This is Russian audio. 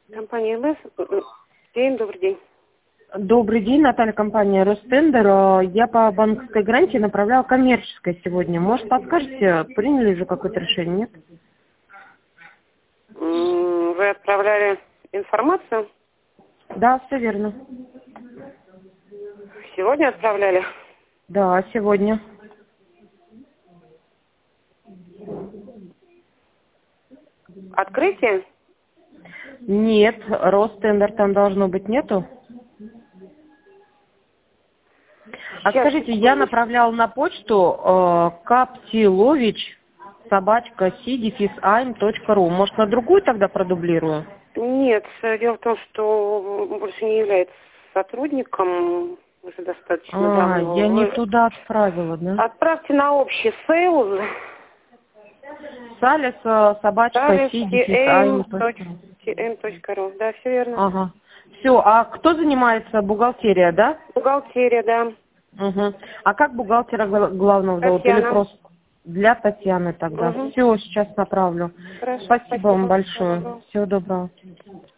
Компания ЛС. День, добрый день. Добрый день, Наталья, компания Ростендер. Я по банковской гарантии направляла коммерческое сегодня. Может, подскажете, приняли же какое-то решение, нет? Вы отправляли информацию? Да, все верно. Сегодня отправляли? Да, сегодня. Открытие? Нет, Ростендер там должно быть, нету. А Сейчас, скажите, я секунду. направляла на почту kaptilovich@c-aim.ru. Может, на другую тогда продублирую? Нет, дело в том, что больше не является сотрудником уже достаточно давно. Я не Вы туда отправила, да? отправьте на общий сейлз Салис, собачка, c-aim.ru. cm.ru. Да, все верно. Ага. Все, а кто занимается? Бухгалтерия, да? Бухгалтерия, да. Угу. А как бухгалтера главного зовут? Или Татьяна. просто для Татьяны тогда? Угу. Все, сейчас направлю. Хорошо, Спасибо вам спасибо. Всего большое. доброго. Всего доброго.